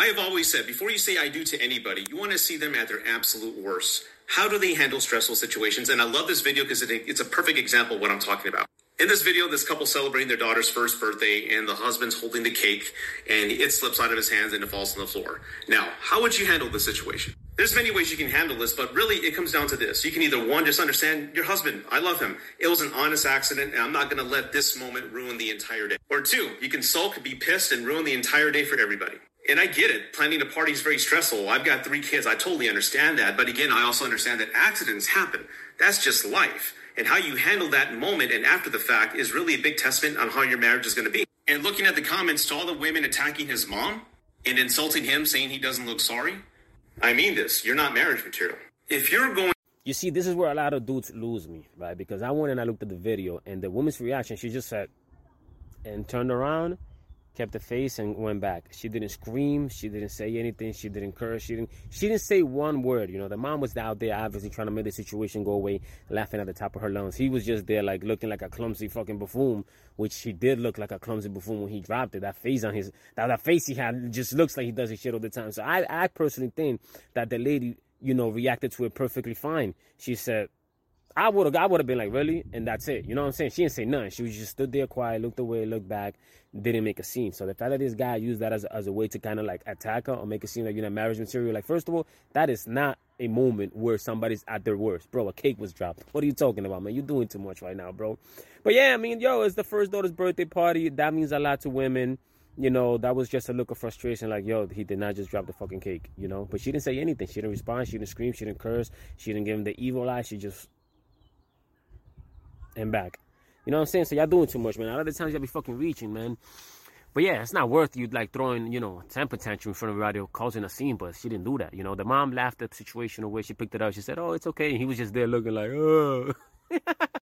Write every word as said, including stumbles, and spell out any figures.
I've always said, before you say I do to anybody, you want to see them at their absolute worst. How do they handle stressful situations? And I love this video because it, it's a perfect example of what I'm talking about. In this video, this couple celebrating their daughter's first birthday, and the husband's holding the cake, and it slips out of his hands and it falls on the floor. Now, how would you handle this situation? There's many ways you can handle this, but really it comes down to this. You can either, one, just understand your husband. I love him. It was an honest accident, and I'm not going to let this moment ruin the entire day. Or two, you can sulk, be pissed, and ruin the entire day for everybody. And I get it. Planning a party is very stressful. I've got three kids. I totally understand that. But again, I also understand that accidents happen. That's just life. And how you handle that moment and after the fact is really a big testament on how your marriage is going to be. And looking at the comments to all the women attacking his mom and insulting him, saying he doesn't look sorry, I mean this. You're not marriage material. If you're going... You see, this is where a lot of dudes lose me, right? Because I went and I looked at the video, and the woman's reaction, she just said, and turned around, kept the face, and went back. She didn't scream. She didn't say anything. She didn't curse. She didn't She didn't say one word. You know, the mom was out there obviously trying to make the situation go away, laughing at the top of her lungs. He was just there like looking like a clumsy fucking buffoon, which he did look like a clumsy buffoon when he dropped it. That face on his, that, that face he had just looks like he does his shit all the time. So I, I personally think that the lady, you know, reacted to it perfectly fine. She said, I would have I would have been like, really? And that's it. You know what I'm saying? She didn't say nothing. She was just stood there quiet, looked away, looked back, didn't make a scene. So the fact that this guy used that as a, as a way to kind of like attack her or make it seem like you're not marriage material, like, first of all, that is not a moment where somebody's at their worst. Bro, a cake was dropped. What are you talking about, man? You're doing too much right now, bro. But yeah, I mean, yo, it's the first daughter's birthday party. That means a lot to women. You know, that was just a look of frustration, like, yo, he did not just drop the fucking cake, you know? But she didn't say anything. She didn't respond. She didn't scream. She didn't curse. She didn't give him the evil eye. She just... and back. You know what I'm saying? So y'all doing too much, man. A lot of the times y'all be fucking reaching, man. But yeah, it's not worth you like throwing, you know, temper tantrum in front of everybody or causing a scene, but she didn't do that. You know, the mom laughed at the situation away. She picked it up. She said, oh, it's okay. And he was just there looking like, oh.